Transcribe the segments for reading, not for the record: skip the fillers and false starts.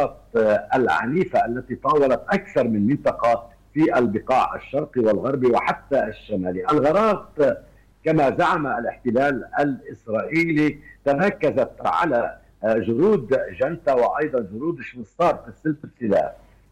الغارات العنيفة التي طاولت أكثر من منطقة في البقاع الشرقي والغربي وحتى الشمالي. الغارات كما زعم الاحتلال الإسرائيلي تركزت على جنود جنتا وأيضا جنود شمستار في السلسلة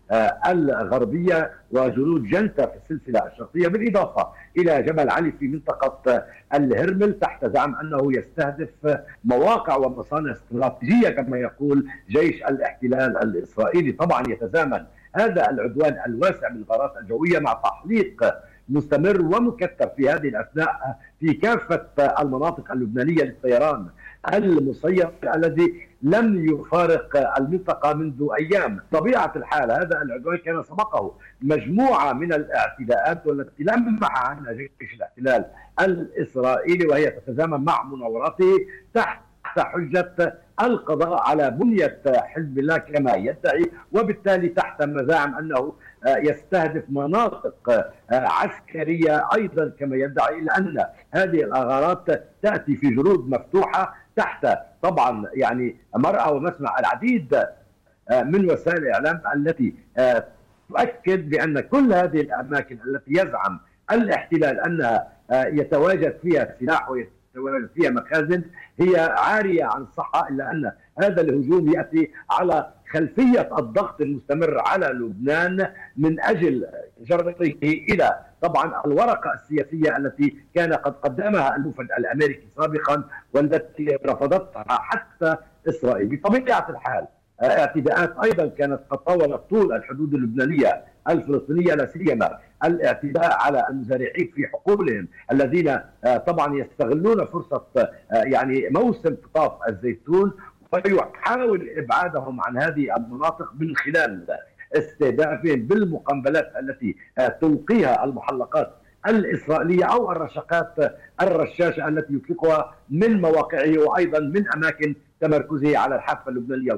الغربية وجنود جنتا في السلسلة الشرقية، بالإضافة إلى جبل علي في منطقة الهرمل، تحت زعم أنه يستهدف مواقع ومصانع استراتيجية كما يقول جيش الاحتلال الإسرائيلي. طبعا يتزامن هذا العدوان الواسع بالغارات الجوية مع تحليق مستمر ومكثف في هذه الأثناء في كافة المناطق اللبنانية للطيران المسير الذي لم يفارق المنطقة منذ أيام. طبيعة الحال هذا العدوان كان سبقه مجموعة من الاعتداءات والتي لمح عنها جيش الاحتلال الإسرائيلي، وهي تتزامن مع مناوراته تحت حجة القضاء على بنية حزب الله كما يدعي، وبالتالي تحت مزاعم أنه يستهدف مناطق عسكرية أيضا كما يدعي، إلا أن هذه الغارات تأتي في جرود مفتوحة تحت طبعا يعني مرأى ومسمع العديد من وسائل الإعلام التي تؤكد بأن كل هذه الأماكن التي يزعم الاحتلال أنها يتواجد فيها سلاح ويتواجد فيها مخازن هي عارية عن الصحة، إلا أن هذا الهجوم يأتي على خلفية الضغط المستمر على لبنان من أجل جرته إلى طبعا الورقة السياسية التي كان قد قدمها الموفد الأمريكي سابقا والتي رفضتها حتى إسرائيل. بطبيعة الحال اعتداءات أيضا كانت قد طولت طول الحدود اللبنانية الفلسطينية، لا سيما الاعتداء على المزارعين في حقولهم الذين طبعا يستغلون فرصة يعني موسم قطاف الزيتون ويحاول إبعادهم عن هذه المناطق من خلال استهدافهم بالمقنبلات التي تلقيها المحلقات الإسرائيلية أو الرشقات الرشاشة التي يطلقها من مواقعه وأيضا من أماكن تمركزه على الحافة اللبنانية.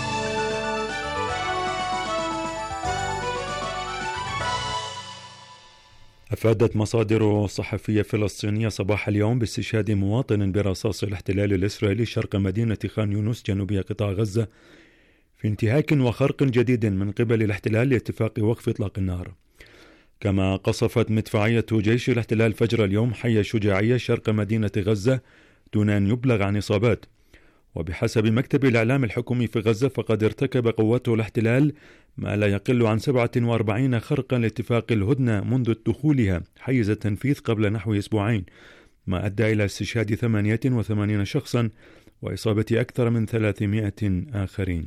أفادت مصادر صحفية فلسطينية صباح اليوم باستشهاد مواطن برصاص الاحتلال الإسرائيلي شرق مدينة خان يونس جنوبية قطاع غزة في انتهاك وخرق جديد من قبل الاحتلال لاتفاق وقف إطلاق النار. كما قصفت مدفعية جيش الاحتلال فجر اليوم حي الشجاعية شرق مدينة غزة دون أن يبلغ عن إصابات. وبحسب مكتب الإعلام الحكومي في غزة فقد ارتكب قوات الاحتلال ما لا يقل عن 47 خرقا لاتفاق الهدنة منذ دخولها حيز التنفيذ قبل نحو أسبوعين، ما أدى إلى استشهاد 88 شخصا وإصابة أكثر من 300 آخرين.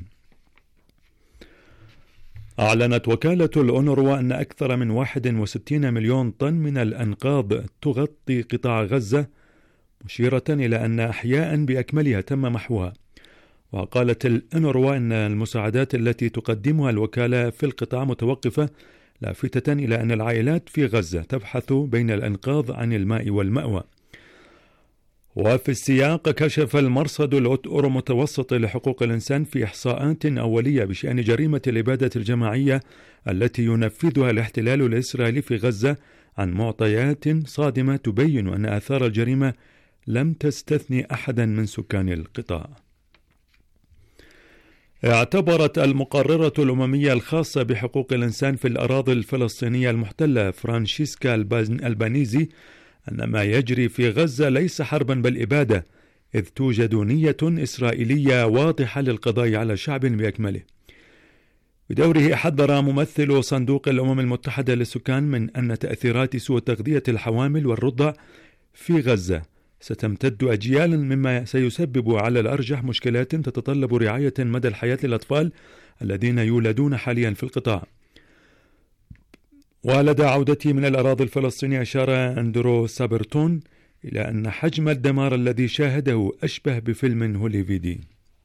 أعلنت وكالة الأونروا أن أكثر من 61 مليون طن من الأنقاض تغطي قطاع غزة، مشيرة إلى أن أحياء بأكملها تم محوها. وقالت الأونروا أن المساعدات التي تقدمها الوكالة في القطاع متوقفة، لافتة إلى أن العائلات في غزة تبحث بين الأنقاض عن الماء والمأوى. وفي السياق كشف المرصد الأورو متوسط لحقوق الإنسان في إحصاءات أولية بشأن جريمة الإبادة الجماعية التي ينفذها الاحتلال الإسرائيلي في غزة عن معطيات صادمة تبين أن آثار الجريمة لم تستثني أحدا من سكان القطاع. اعتبرت المقررة الأممية الخاصة بحقوق الإنسان في الأراضي الفلسطينية المحتلة فرانشيسكا البانيزي أن ما يجري في غزة ليس حربا بل إبادة، إذ توجد نية إسرائيلية واضحة للقضاء على شعب بأكمله. بدوره حذر ممثل صندوق الأمم المتحدة للسكان من أن تأثيرات سوء تغذية الحوامل والرضع في غزة ستمتد أجيالا، مما سيسبب على الأرجح مشكلات تتطلب رعاية مدى الحياة للأطفال الذين يولدون حاليا في القطاع. ولدى عودته من الأراضي الفلسطينية أشار أندرو سابرتون إلى أن حجم الدمار الذي شاهده أشبه بفيلم هوليفيدي.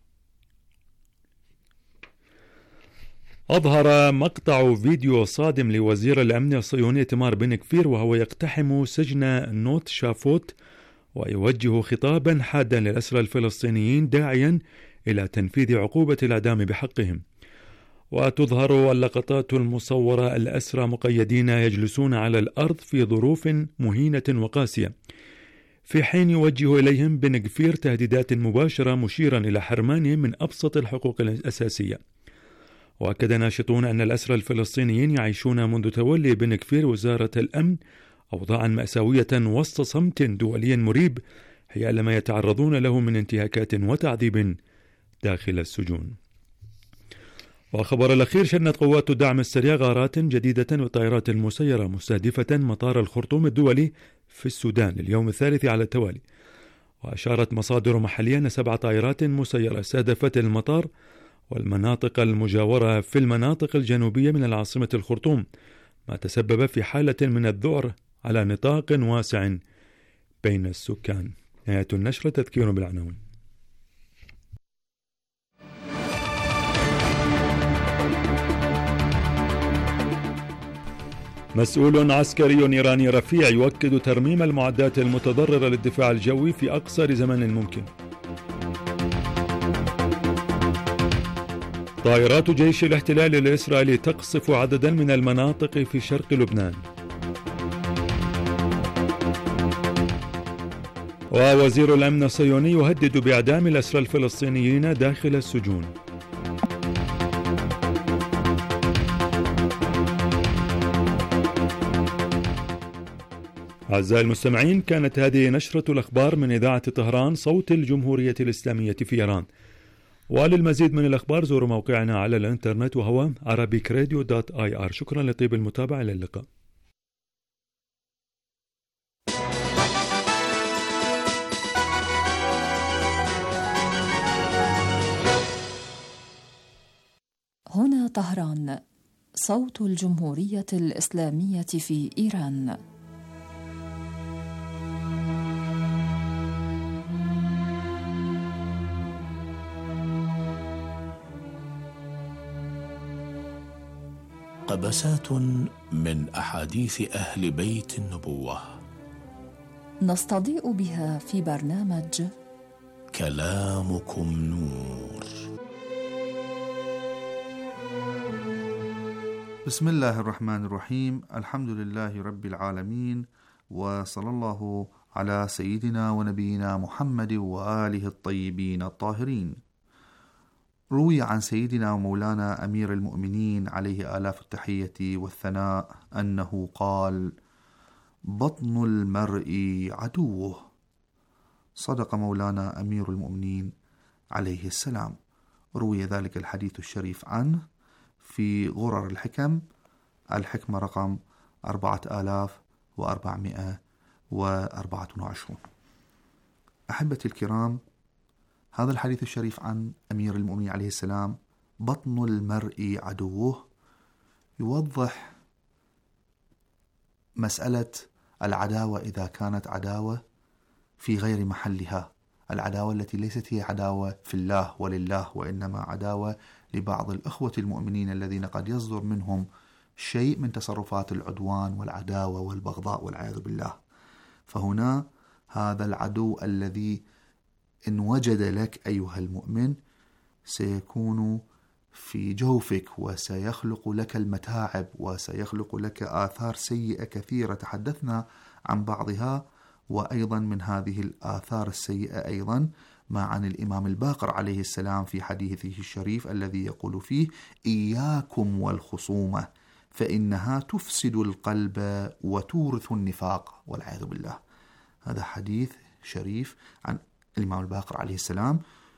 أظهر مقطع فيديو صادم لوزير الأمن الصهيوني تمار بن كفير وهو يقتحم سجن نوت شافوت ويوجه خطابا حادا للأسرى الفلسطينيين داعيا إلى تنفيذ عقوبة الإعدام بحقهم. وتظهر اللقطات المصورة الأسرى مقيدين يجلسون على الأرض في ظروف مهينة وقاسية، في حين يوجه إليهم بن كفير تهديدات مباشرة مشيرا إلى حرمانهم من أبسط الحقوق الأساسية. وأكد ناشطون أن الأسرى الفلسطينيين يعيشون منذ تولي بن كفير وزارة الأمن أوضاعا مأساوية وسط صمت دولي مريب حيال ما يتعرضون له من انتهاكات وتعذيب داخل السجون. وخبر الأخير: شنت قوات الدعم السريع غارات جديدة وطائرات مسيرة مستهدفة مطار الخرطوم الدولي في السودان لليوم الثالث على التوالي. وأشارت مصادر محلية أن 7 طائرات مسيرة استهدفت المطار والمناطق المجاورة في المناطق الجنوبية من العاصمة الخرطوم، ما تسبب في حالة من الذعر على نطاق واسع بين السكان. نهاية النشرة. تذكير بالعناوين. مسؤول عسكري إيراني رفيع يؤكد ترميم المعدات المتضررة للدفاع الجوي في أقصر زمن ممكن. طائرات جيش الاحتلال الإسرائيلي تقصف عددا من المناطق في شرق لبنان. ووزير الأمن الصهيوني يهدد بإعدام الأسرى الفلسطينيين داخل السجون. أعزائي المستمعين، كانت هذه نشرة الأخبار من إذاعة طهران صوت الجمهورية الإسلامية في إيران. وللمزيد من الأخبار زوروا موقعنا على الإنترنت وهو arabicradio.ir. شكرا لطيب المتابعة. إلى اللقاء. هنا طهران صوت الجمهورية الإسلامية في إيران. قبسات من أحاديث أهل بيت النبوة نستضيء بها في برنامج كلامكم نور. بسم الله الرحمن الرحيم. الحمد لله رب العالمين، وصلى الله على سيدنا ونبينا محمد وآله الطيبين الطاهرين. روي عن سيدنا ومولانا أمير المؤمنين عليه آلاف التحية والثناء أنه قال: بطن المرء عدوه. صدق مولانا أمير المؤمنين عليه السلام. روي ذلك الحديث الشريف عنه في غرر الحكم، الحكمة رقم 4424. أحبتي الكرام، هذا الحديث الشريف عن أمير المؤمنين عليه السلام، بطن المرء عدوه، يوضح مسألة العداوة إذا كانت عداوة في غير محلها، العداوة التي ليست هي عداوة في الله ولله، وإنما عداوة لبعض الأخوة المؤمنين الذين قد يصدر منهم شيء من تصرفات العدوان والعداوة والبغضاء والعياذ بالله. فهنا هذا العدو الذي إن وجد لك أيها المؤمن سيكون في جوفك، وسيخلق لك المتاعب، وسيخلق لك آثار سيئة كثيرة تحدثنا عن بعضها. وأيضا من هذه الآثار السيئة أيضا ما عن الإمام الباقر عليه السلام في حديثه الشريف الذي يقول فيه: إياكم والخصومة فإنها تفسد القلب وتورث النفاق والعياذ بالله. هذا حديث شريف عن الإمام الباقر عليه السلام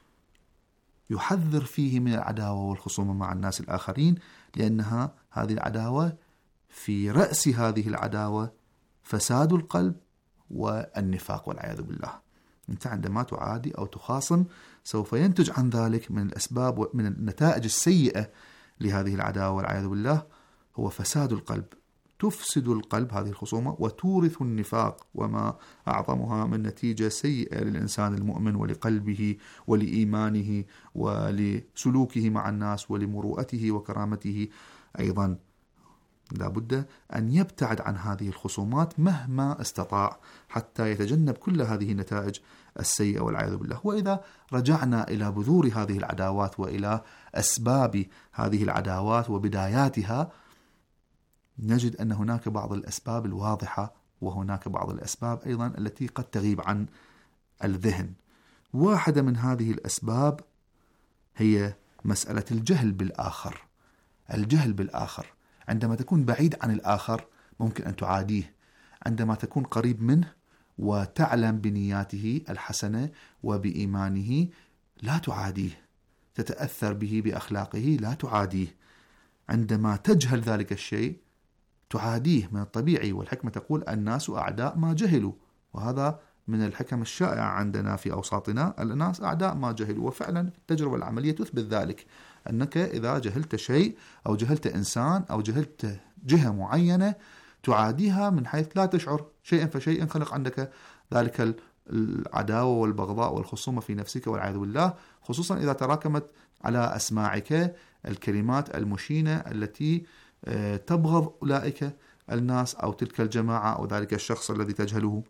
يحذر فيه من العداوة والخصومة مع الناس الآخرين، لأنها هذه العداوة في رأس هذه العداوة فساد القلب والنفاق والعياذ بالله. أنت عندما تعادي أو تخاصم سوف ينتج عن ذلك من الأسباب ومن النتائج السيئة لهذه العداوة والعياذ بالله هو فساد القلب. تفسد القلب هذه الخصومة وتورث النفاق، وما أعظمها من نتيجة سيئة للإنسان المؤمن ولقلبه ولإيمانه ولسلوكه مع الناس ولمروءته وكرامته. أيضا لا بد أن يبتعد عن هذه الخصومات مهما استطاع حتى يتجنب كل هذه النتائج السيئة والعياذ بالله. وإذا رجعنا إلى بذور هذه العداوات وإلى أسباب هذه العداوات وبداياتها، نجد أن هناك بعض الأسباب الواضحة، وهناك بعض الأسباب أيضا التي قد تغيب عن الذهن. واحدة من هذه الأسباب هي مسألة الجهل بالآخر. الجهل بالآخر. عندما تكون بعيد عن الآخر ممكن أن تعاديه، عندما تكون قريب منه وتعلم بنياته الحسنة وبإيمانه لا تعاديه، تتأثر به بأخلاقه لا تعاديه. عندما تجهل ذلك الشيء تعاديه من الطبيعي، والحكمة تقول الناس أعداء ما جهلوا، وهذا من الحكم الشائعة عندنا في أوساطنا، الناس أعداء ما جهلوا، وفعلا التجربة العملية تثبت ذلك، أنك إذا جهلت شيء أو جهلت إنسان أو جهلت جهة معينة تعاديها من حيث لا تشعر، شيئا فشيئا خلق عندك ذلك العداوة والبغضاء والخصومة في نفسك والعياذ بالله، خصوصا إذا تراكمت على أسماعك الكلمات المشينة التي تبغض أولئك الناس أو تلك الجماعة أو ذلك الشخص الذي تجهله.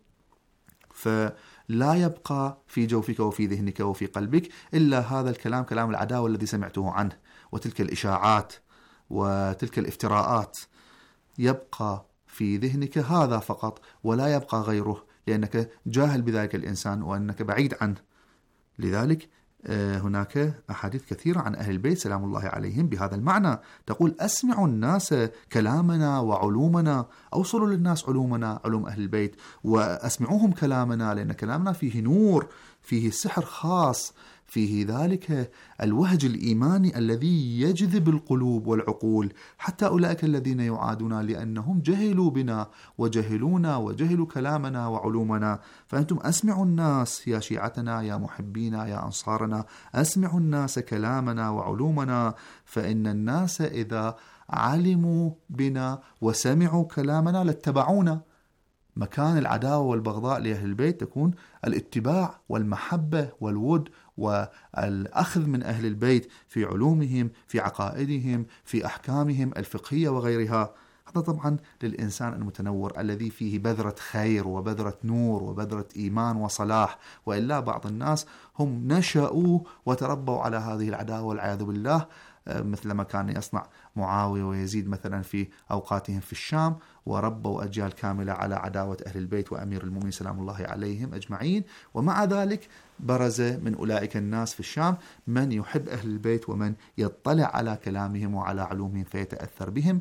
فلا يبقى في جوفك وفي ذهنك وفي قلبك إلا هذا الكلام، كلام العداوة الذي سمعته عنه، وتلك الإشاعات وتلك الافتراءات، يبقى في ذهنك هذا فقط ولا يبقى غيره، لأنك جاهل بذلك الإنسان وأنك بعيد عنه. لذلك هناك أحاديث كثيرة عن أهل البيت سلام الله عليهم بهذا المعنى، تقول أسمعوا الناس كلامنا وعلومنا، أوصلوا للناس علومنا، علوم أهل البيت، وأسمعوهم كلامنا، لأن كلامنا فيه نور، فيه سحر خاص، فيه ذلك الوهج الإيماني الذي يجذب القلوب والعقول، حتى أولئك الذين يعادون لأنهم جهلوا بنا وجهلونا وجهلوا كلامنا وعلومنا. فأنتم أسمعوا الناس يا شيعتنا يا محبينا يا أنصارنا، أسمعوا الناس كلامنا وعلومنا، فإن الناس إذا علموا بنا وسمعوا كلامنا لاتبعونا. مكان العداوة والبغضاء لأهل البيت تكون الاتباع والمحبة والود والأخذ من أهل البيت في علومهم، في عقائدهم، في أحكامهم الفقهية وغيرها. هذا طبعا للإنسان المتنور الذي فيه بذرة خير وبذرة نور وبذرة إيمان وصلاح، وإلا بعض الناس هم نشأوا وتربوا على هذه العداوة والعياذ بالله، مثل ما كان يصنع معاوية ويزيد مثلا في أوقاتهم في الشام، وربوا أجيال كاملة على عداوة أهل البيت وأمير المؤمنين سلام الله عليهم أجمعين. ومع ذلك برز من أولئك الناس في الشام من يحب أهل البيت ومن يطلع على كلامهم وعلى علومهم فيتأثر بهم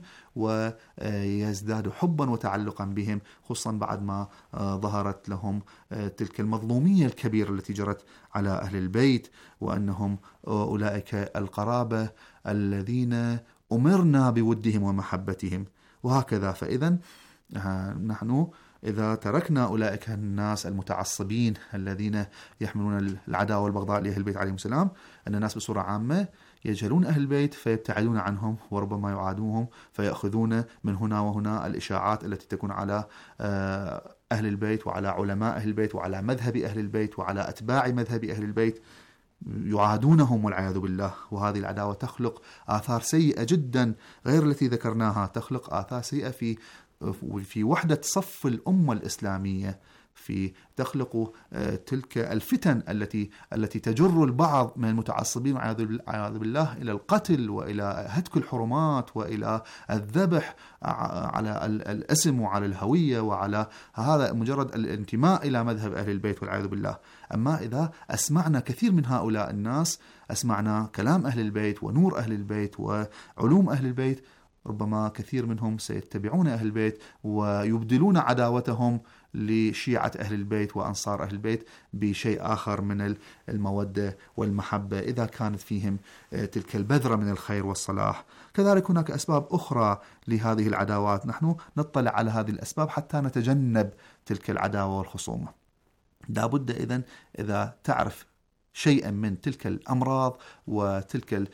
ويزداد حبا وتعلقا بهم، خصوصا بعد ما ظهرت لهم تلك المظلومية الكبيرة التي جرت على أهل البيت، وأنهم أولئك القرابة الذين أمرنا بودهم ومحبتهم وهكذا. فإذا نحن إذا تركنا أولئك الناس المتعصبين الذين يحملون العداوة والبغضاء لأهل البيت عليهم السلام، أن الناس بصورة عامة يجهلون أهل البيت فيبتعدون عنهم وربما يعادوهم، فيأخذون من هنا وهنا الإشاعات التي تكون على أهل البيت وعلى علماء أهل البيت وعلى مذهب أهل البيت وعلى أتباع مذهب أهل البيت، يعادونهم والعياذ بالله. وهذه العداوة تخلق آثار سيئة جدا غير التي ذكرناها، تخلق آثار سيئة في وحدة صف الأمة الإسلامية، تخلق تلك الفتن التي تجر البعض من المتعصبين والعياذ بالله إلى القتل وإلى هتك الحرمات وإلى الذبح على الاسم وعلى الهوية وعلى هذا مجرد الانتماء إلى مذهب أهل البيت والعياذ بالله. أما إذا أسمعنا كثير من هؤلاء الناس، أسمعنا كلام أهل البيت ونور أهل البيت وعلوم أهل البيت، ربما كثير منهم سيتبعون أهل البيت ويبدلون عداوتهم لشيعة أهل البيت وأنصار أهل البيت بشيء آخر من المودة والمحبة إذا كانت فيهم تلك البذرة من الخير والصلاح. كذلك هناك أسباب أخرى لهذه العداوات، نحن نطلع على هذه الأسباب حتى نتجنب تلك العداوة والخصومة. لابد إذا تعرف شيئا من تلك الأمراض وتلك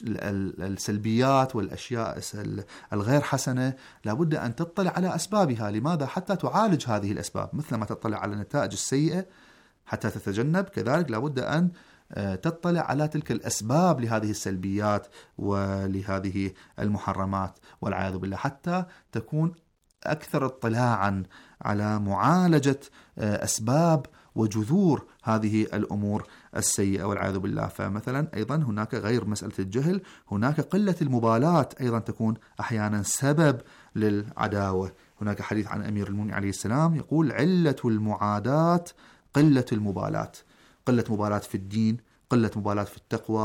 السلبيات والأشياء الغير حسنة، لابد أن تطلع على أسبابها. لماذا؟ حتى تعالج هذه الأسباب، مثل ما تطلع على النتائج السيئة حتى تتجنب، كذلك لابد أن تطلع على تلك الأسباب لهذه السلبيات ولهذه المحرمات والعياذ بالله، حتى تكون أكثر اطلاعا على معالجة أسباب وجذور هذه الأمور السيئة والعياذ بالله. فمثلا أيضا هناك غير مسألة الجهل، هناك قلة المبالاة أيضا تكون أحيانا سبب للعداوة. هناك حديث عن أمير المؤمنين عليه السلام يقول: علة المعاداة قلة المبالاة، قلة مبالاة في الدين، قلة مبالاة في التقوى،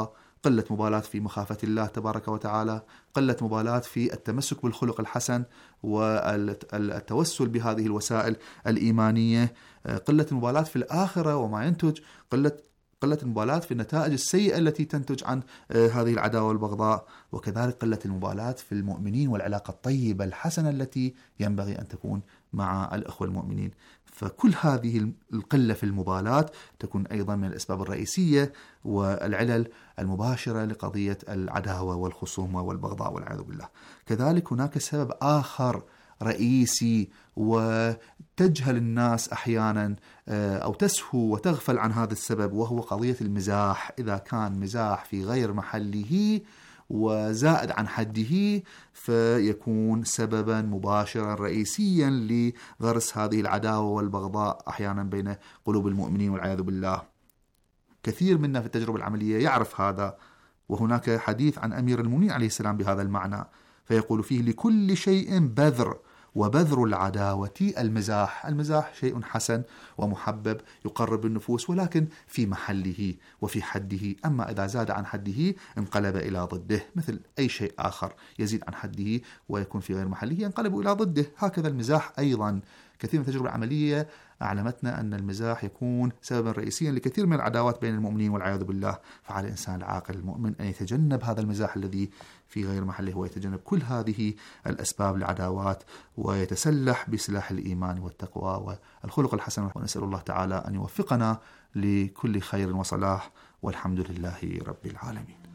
قلة مبالاة في مخافة الله تبارك وتعالى، قلة مبالاة في التمسك بالخلق الحسن والتوسل بهذه الوسائل الإيمانية، قلة المبالاة في الآخرة وما ينتج، قلة المبالاة في النتائج السيئة التي تنتج عن هذه العداوة والبغضاء، وكذلك قلة المبالاة في المؤمنين والعلاقة الطيبة الحسنة التي ينبغي أن تكون مع الأخوة المؤمنين. فكل هذه القلة في المبالاة تكون أيضا من الأسباب الرئيسية والعلل المباشرة لقضية العداوة والخصومة والبغضاء والعياذ بالله. كذلك هناك سبب آخر رئيسي وتجهل الناس أحيانا أو تسهو وتغفل عن هذا السبب، وهو قضية المزاح. إذا كان مزاح في غير محله وزائد عن حده فيكون سببا مباشرا رئيسيا لغرس هذه العداوة والبغضاء أحيانا بين قلوب المؤمنين والعياذ بالله. كثير منا في التجربة العملية يعرف هذا، وهناك حديث عن أمير المؤمنين عليه السلام بهذا المعنى، فيقول فيه: لكل شيء بذر، وبذر العداوة المزاح. المزاح شيء حسن ومحبب يقرب النفوس، ولكن في محله وفي حده. أما إذا زاد عن حده انقلب إلى ضده، مثل أي شيء آخر يزيد عن حده ويكون في غير محله ينقلب إلى ضده. هكذا المزاح أيضا. كثير من التجربة العملية أعلمتنا أن المزاح يكون سببا رئيسيا لكثير من العداوات بين المؤمنين والعياذ بالله. فعلى الإنسان العاقل المؤمن أن يتجنب هذا المزاح الذي في غير محله، ويتجنب كل هذه الأسباب للعداوات، ويتسلح بسلاح الإيمان والتقوى والخلق الحسن. ونسأل الله تعالى أن يوفقنا لكل خير وصلاح، والحمد لله رب العالمين.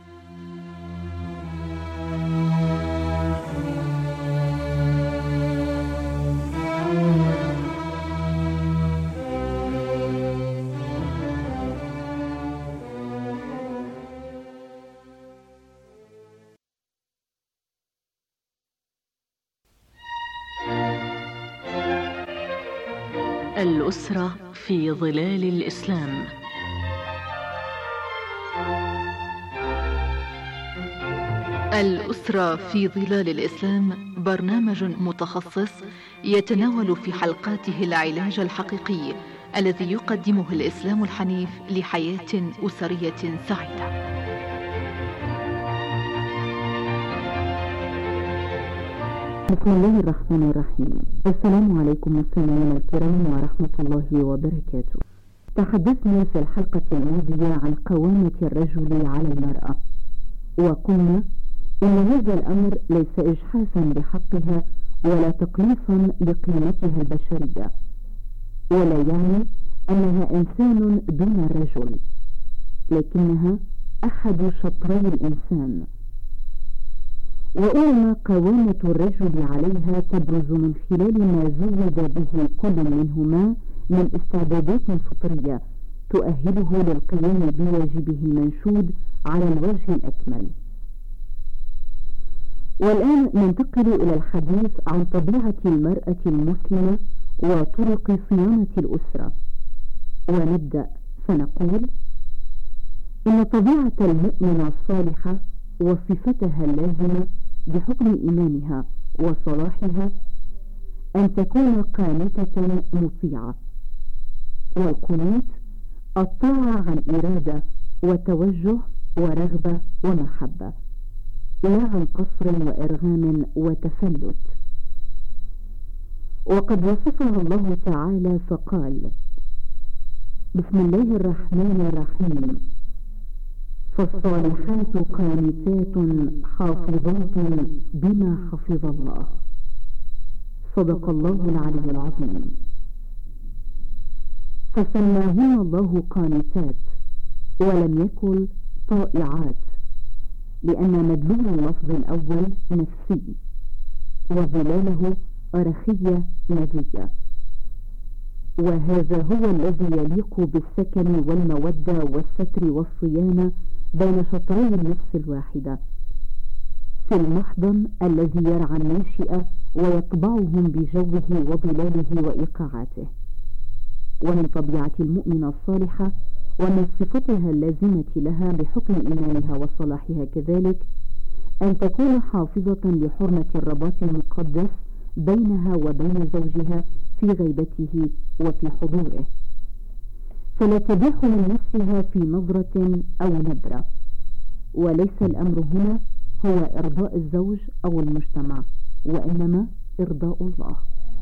الأسرة في ظلال الإسلام. الأسرة في ظلال الإسلام برنامج متخصص يتناول في حلقاته العلاج الحقيقي الذي يقدمه الإسلام الحنيف لحياة أسرية سعيدة. بسم الله الرحمن الرحيم. السلام عليكم مستمعينا الكرام ورحمة الله وبركاته. تحدثنا في الحلقة الماضية عن قوامة الرجل على المرأة، وقلنا إن هذا الأمر ليس إجحافا بحقها ولا تقليصا بقيمتها البشرية، ولا يعني أنها إنسان دون الرجل، لكنها أحد شطري الإنسان. وإنما قوامة الرجل عليها تبرز من خلال ما زود به كل منهما من استعدادات فطرية تؤهله للقيام بواجبه المنشود على الوجه الأكمل. والآن ننتقل إلى الحديث عن طبيعة المرأة المسلمة وطرق صيانة الأسرة. ونبدأ فنقول إن طبيعة المؤمنة الصالحة وصفتها اللازمة بحكم إيمانها وصلاحها أن تكون قانتة مطيعة، والقنوت الطاعة عن إرادة وتوجه ورغبة ومحبة، لا عن قصر وإرغام وتفلت. وقد وصفها الله تعالى فقال: بسم الله الرحمن الرحيم: فالصالحات قانتات حافظات بما حفظ الله. صدق الله العلي العظيم. فسماهن الله قانتات ولم يقل طائعات، لأن مدلول اللفظ الأول نفسي وظلاله رخية نجية، وهذا هو الذي يليق بالسكن والمودة والستر والصيانة بين شطري النفس الواحدة في المحضن الذي يرعى الناشئة ويطبعهم بجوه وظلاله وإيقاعاته. ومن طبيعة المؤمنة الصالحة ومن صفتها اللازمة لها بحكم إيمانها وصلاحها كذلك أن تكون حافظة لحرمة الرباط المقدس بينها وبين زوجها في غيبته وفي حضوره، فلا تبيح من نفسها في نظرة أو نبرة، وليس الأمر هنا هو إرضاء الزوج أو المجتمع، وإنما إرضاء الله.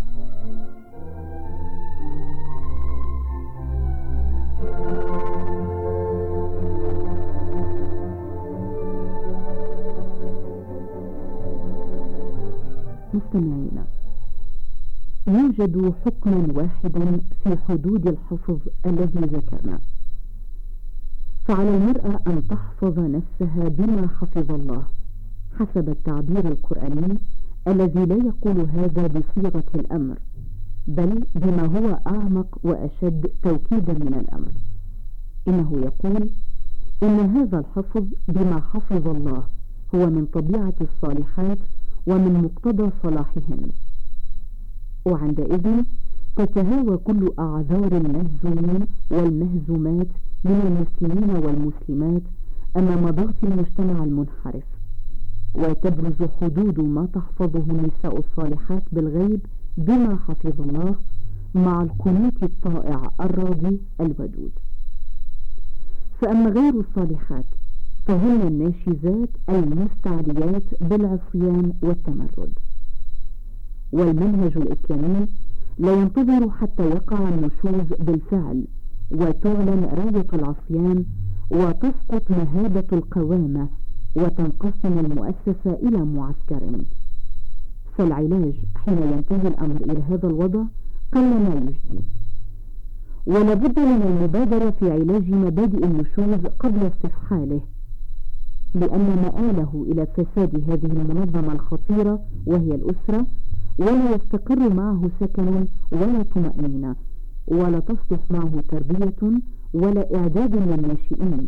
مستمعينا، يوجد حكما واحدا في حدود الحفظ الذي ذكرنا، فعلى المرأة أن تحفظ نفسها بما حفظ الله حسب التعبير القرآني الذي لا يقول هذا بصيغة الأمر، بل بما هو أعمق وأشد توكيدا من الأمر. إنه يقول إن هذا الحفظ بما حفظ الله هو من طبيعة الصالحات ومن مقتضى صلاحهن، وعندئذ تتهاوى كل أعذار المهزومين والمهزومات من المسلمين والمسلمات أمام ضغط المجتمع المنحرف، وتبرز حدود ما تحفظه النساء الصالحات بالغيب بما حفظ الله مع القنوت الطائع الراضي الودود. فأما غير الصالحات فهن الناشزات المستعليات بالعصيان والتمرد. والمنهج الإسلامي لا ينتظر حتى يقع النشوز بالفعل وتعلن راية العصيان وتسقط مهابة القوامة وتنقسم المؤسسة إلى معسكرين. فالعلاج حين ينتهي الأمر إلى هذا الوضع قلما يجدي، ولا بد من المبادرة في علاج مبادئ النشوز قبل استفحاله، لأن مآله إلى فساد هذه المنظمة الخطيرة وهي الأسرة، ولا يستقر معه سكن ولا طمأنينة، ولا تصلح معه تربية ولا إعداد للناشئين،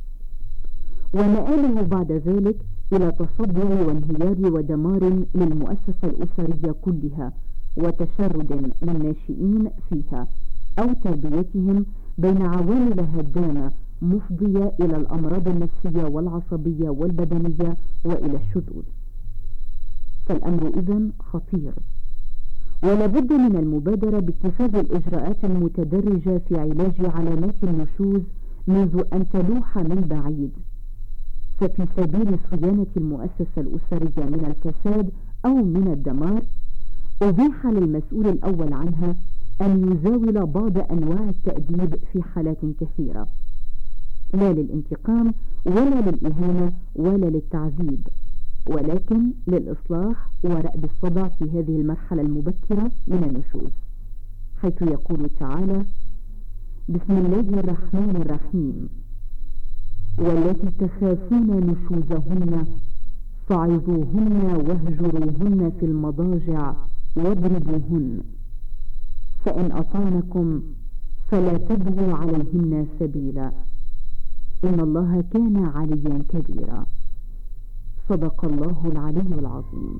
ومآله بعد ذلك إلى تصدع وانهيار ودمار للمؤسسة الأسرية كلها وتشرد للناشئين فيها أو تربيتهم بين عوامل هدامة مفضية إلى الأمراض النفسية والعصبية والبدنية وإلى الشذوذ. فالأمر إذن خطير، ولا بد من المبادرة باتخاذ الإجراءات المتدرجة في علاج علامات النشوز منذ أن تلوح من بعيد. ففي سبيل صيانة المؤسسة الأسرية من الفساد أو من الدمار، أبيح للمسؤول الأول عنها أن يزاول بعض أنواع التأديب في حالات كثيرة، لا للانتقام ولا للإهانة ولا للتعذيب، ولكن للإصلاح ورأب الصدع في هذه المرحلة المبكرة من النشوز، حيث يقول تعالى: بسم الله الرحمن الرحيم: والتي تخافون نشوزهن فعظوهن واهجروهن في المضاجع واضربوهن، فإن أطعنكم فلا تبغوا عليهن سبيلا، إن الله كان عليا كبيرا. صدق الله العلي العظيم.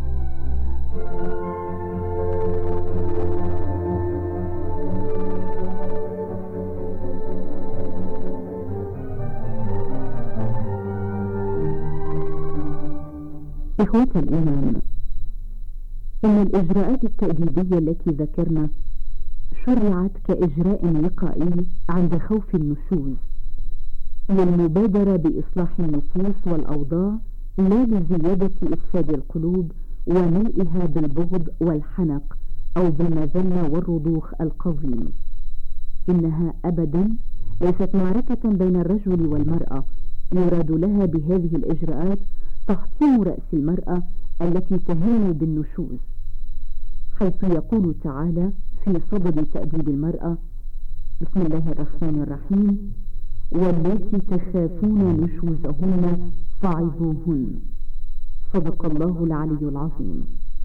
إخوة الإيمان، إن الإجراءات التأديبية التي ذكرنا شرعت كإجراء وقائي عند خوف النشوز للمبادرة بإصلاح النفوس والأوضاع، لا لزيادة إفساد القلوب وملئها بالبغض والحنق أو بالمذلة والرضوخ القظيم. إنها أبدا ليست معركة بين الرجل والمرأة يراد لها بهذه الإجراءات تحطيم رأس المرأة التي تهين بالنشوز، حيث يقول تعالى في صدد تأديب المرأة: بسم الله الرحمن الرحيم: واللاتي تخافون نشوزهن فعظوهن. صدق الله العلي العظيم.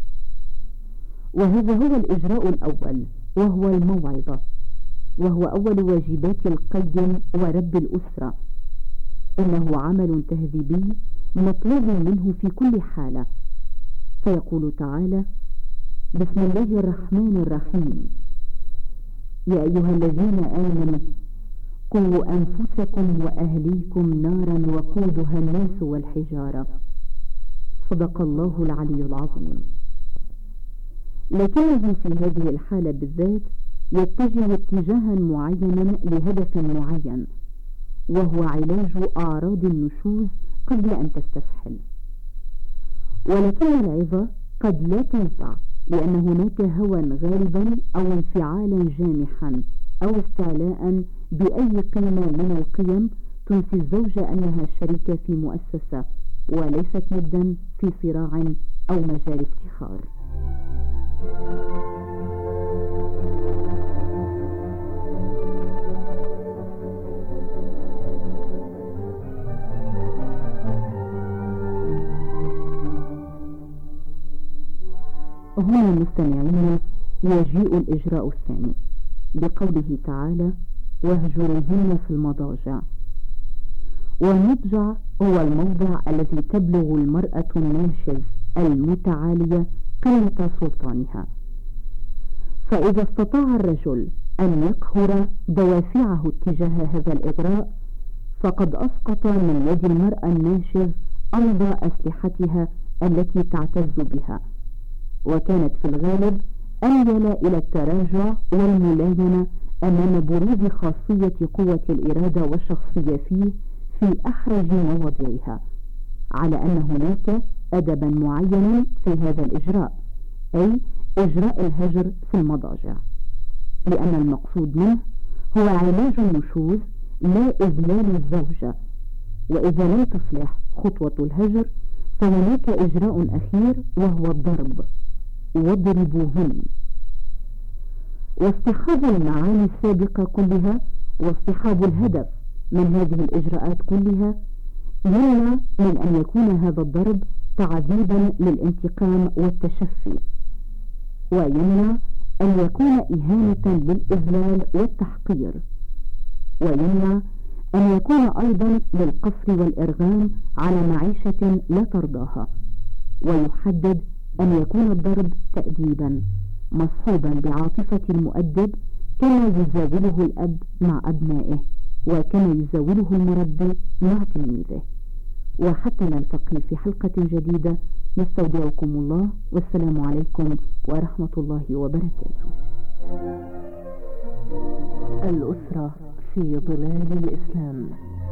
وهذا هو الإجراء الأول، وهو الموعظة، وهو أول واجبات القيم ورب الأسرة. إنه عمل تهذيبي مطلوب منه في كل حالة، فيقول تعالى: بسم الله الرحمن الرحيم: يا أيها الذين آمنوا قوا أنفسكم وأهليكم نارا وقودها الناس والحجارة. صدق الله العلي العظيم. لكنه في هذه الحالة بالذات يتجه اتجاها معينا لهدف معين، وهو علاج أعراض النشوز قبل أن تستفحل. ولكن العظة قد لا تنفع، لأن هناك هوى غالبا أو انفعالا جامحا أو استعلاء بأي قيمة من القيم تنسي الزوجة أنها شريكة في مؤسسة وليست مدا في صراع أو مجال افتخار. هنا مستمعين يجيء الإجراء الثاني بقوله تعالى: واهجرهن في المضاجع. والمضجع هو الموضع الذي تبلغ المرأة الناشز المتعالية قمة سلطانها. فإذا استطاع الرجل أن يقهر دوافعه اتجاه هذا الإغراء فقد أسقط من يد المرأة الناشز أمضى أسلحتها التي تعتز بها، وكانت في الغالب أميل إلى التراجع والملاينة أمام بروز خاصية قوة الإرادة والشخصية فيه في أحرج مواضعها، على أن هناك أدبا معينا في هذا الإجراء، أي إجراء الهجر في المضاجع، لأن المقصود منه هو علاج النشوز لا إذلال الزوجة. وإذا لم تصلح خطوة الهجر فهناك إجراء أخير وهو الضرب، واضربوهن. واصطحاب المعاني السابقة كلها واصطحاب الهدف من هذه الإجراءات كلها يمنع من أن يكون هذا الضرب تعذيبا للانتقام والتشفي، ويمنع أن يكون إهانة للإذلال والتحقير، ويمنع أن يكون أيضا للقصر والإرغام على معيشة لا ترضاها، ويحدد أن يكون الضرب تأديبا مصحوبا بعاطفة المؤدب كما يزاوله الأب مع أبنائه وكما يزاوله المربي مع تلميذه. وحتى نلتقي في حلقة جديدة نستودعكم الله، والسلام عليكم ورحمة الله وبركاته. الأسرة في ظلال الإسلام.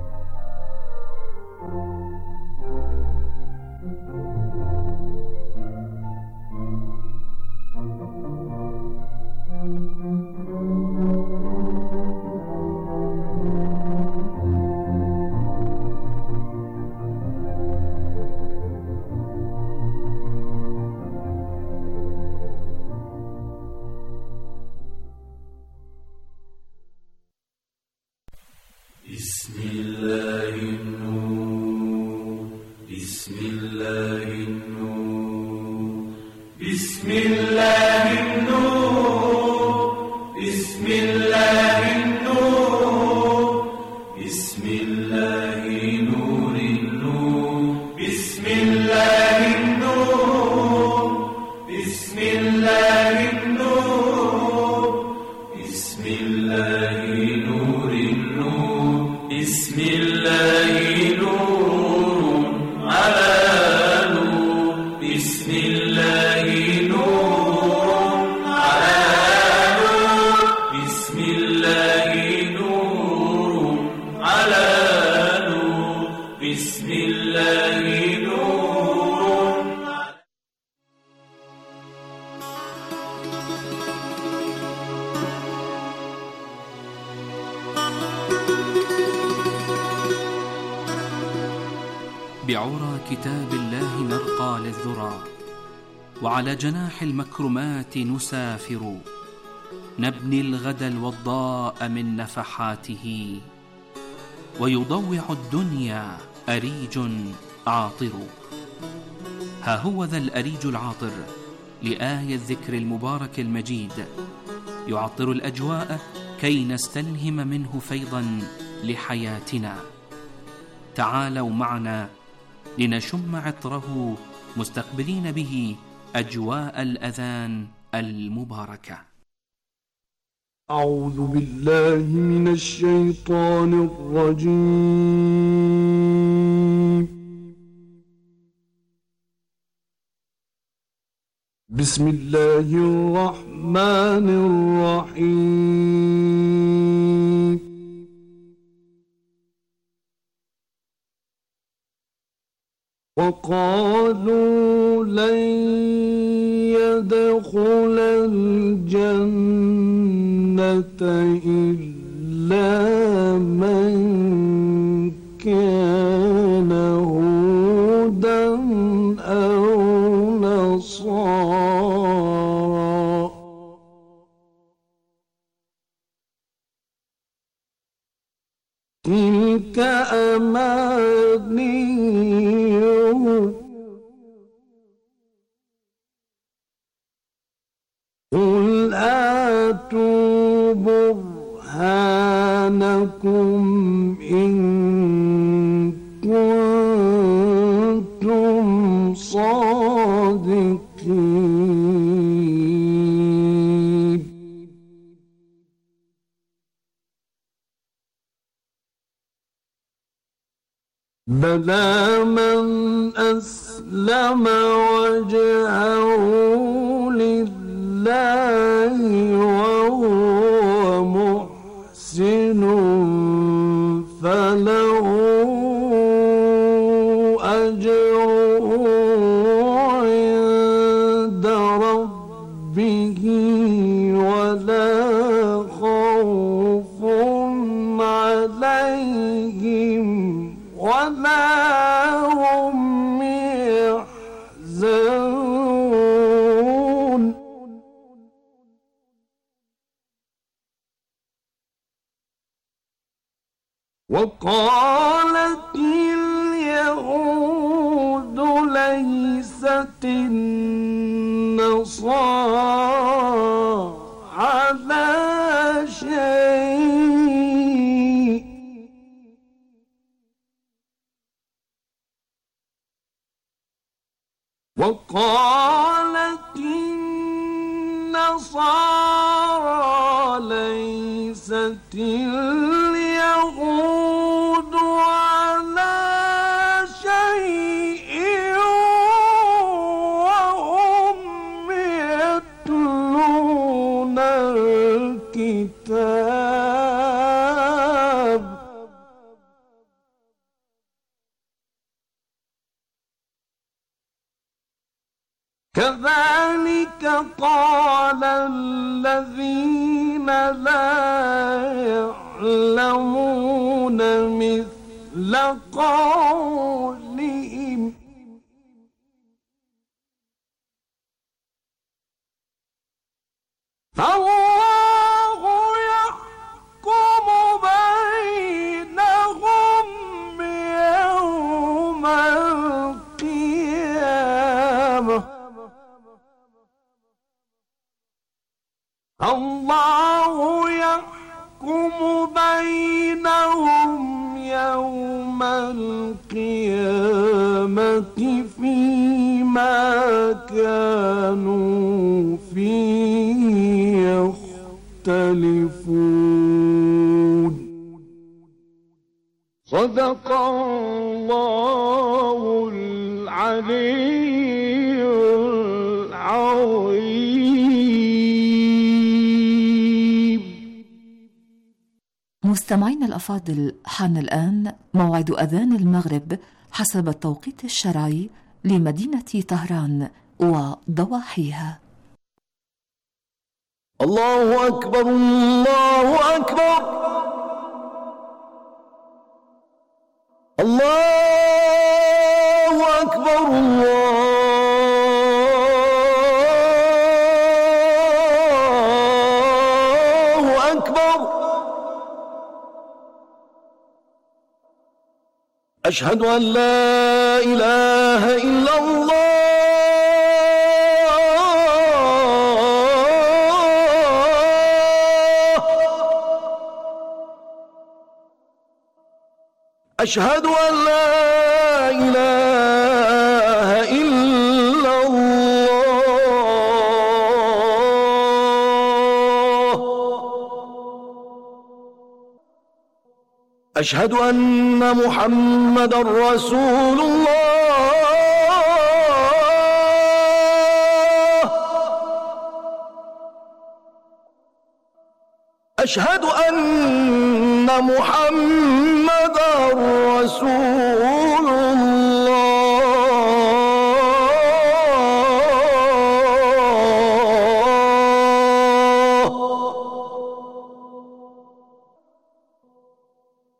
بسم الله النور، بسم الله النور، بسم الله النور، بسم الله النور، بسم الله نور النور، بسم الله النور، بسم الله النور، بسم الله نور النور، بسم الله نور على نور، بسم الله نور على نور، بسم الله نور على نور، بسم الله نور. بعرى كتاب الله نرقى للذرى، وعلى جناح المكرمات نسافر، نبني الغد الوضاء من نفحاته، ويضوع الدنيا أريج عاطر. ها هو ذا الأريج العاطر لآية الذكر المبارك المجيد، يعطر الأجواء كي نستلهم منه فيضا لحياتنا. تعالوا معنا لنشم عطره مستقبلين به أجواء الأذان المباركة. أعوذ بالله من الشيطان الرجيم. بسم الله الرحمن الرحيم. وقالوا لن يدخل الجنة إلا من كان هودا أو نصارى تلك أمانيهم قل آتوا برهانكم إن كنتم صادقين بلى من أسلم وجهه لله وهو محسن فله أجره عند ربه ولا خوف عليهم ولا هم يحزنون وقالت اليهود ليست النصارى على شيء وقالت النصارى ليست اليهود على شيء وهم يتلون الكتاب كذلك قال الذين لا يعلمون مثل قولهم فالله يحكم بينهم يوم القيامة الله يحكم بينهم يوم القيامة فيما كانوا فيه يختلفون صدق الله العلي العظيم. مستمعين الأفاضل، حان الآن موعد أذان المغرب حسب التوقيت الشرعي لمدينة طهران وضواحيها. الله أكبر الله أكبر الله أكبر الله أكبر أشهد أن لا إله إلا الله أشهد أن لا إله إلا الله أشهد أن محمدًا رسول الله أشهد أن محمدًا رسول الله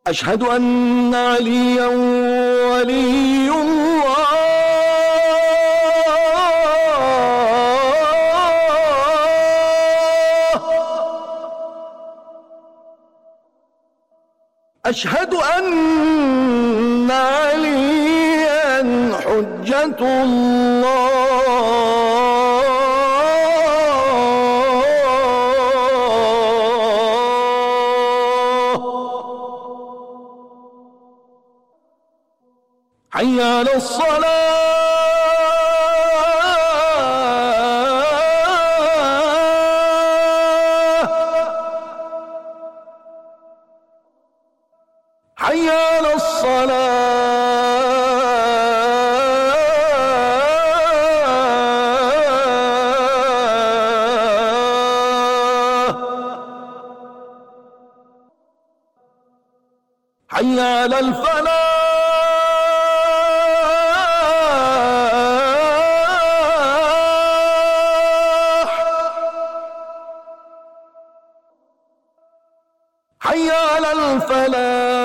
أشهد أن عليا ولي الله. أشهد أن عليا حجة الله. حي على الصلاة. حي على الصلاة. حي على الفلاح. حي على الفلاح.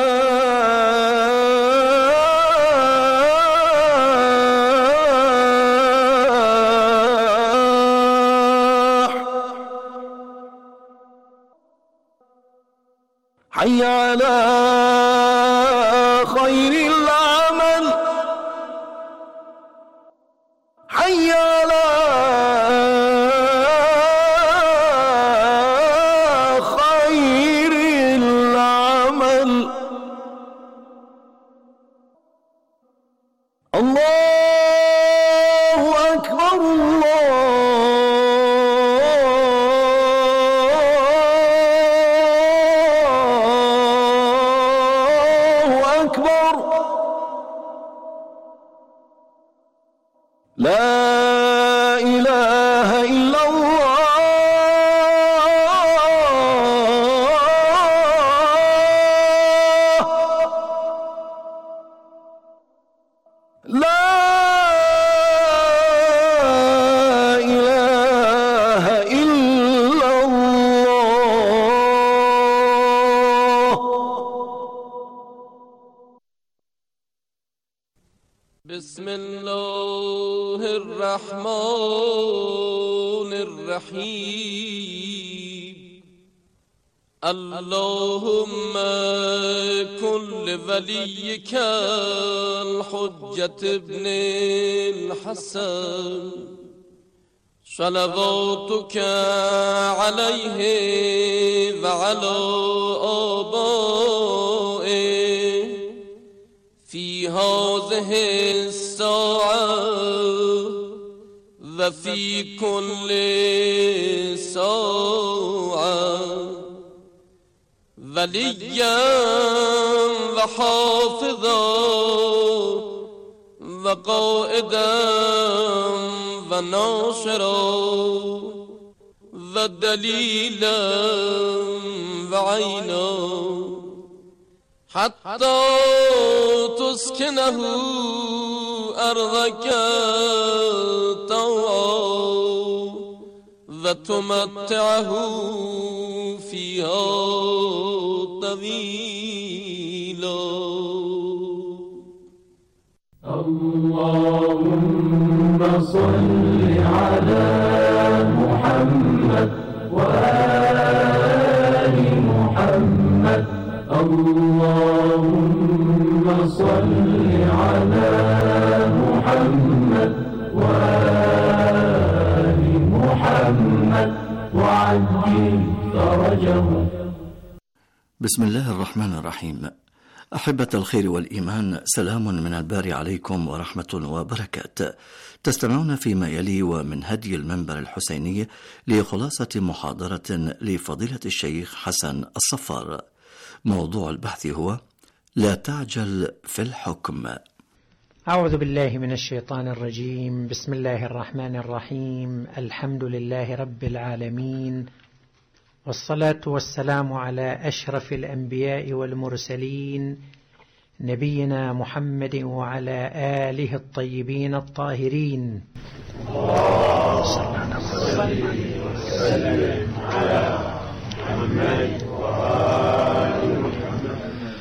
حي على خير العمل. حي على خير العمل. الله أكبر الله أكبر. لا إله إلا الله. لا إله إلا الله. بسم الله الرحمن الرحيم. اللهم كن لوليك الحجة ابن الحسن صلواتك عليه وعلى آبائه في هذه الساعة وفي كل ساعة وليا وحافظا وقائدا وناصرا ودليلا وعينا حتى تسكنه أرضك طوعا وتمتعه فيها طويلا. اللهم صل على محمد وآل محمد. اللهم صل على محمد وآل محمد وعجل فرجه. بسم الله الرحمن الرحيم. أحبة الخير والإيمان، سلام من الباري عليكم ورحمة وبركاته. تستمعون فيما يلي ومن هدي المنبر الحسيني لخلاصة محاضرة لفضيلة الشيخ حسن الصفار. موضوع البحث هو: لا تعجل في الحكم. أعوذ بالله من الشيطان الرجيم. بسم الله الرحمن الرحيم. الحمد لله رب العالمين، والصلاة والسلام على أشرف الأنبياء والمرسلين نبينا محمد وعلى آله الطيبين الطاهرين. اللهم صل وسلم على محمد وآل محمد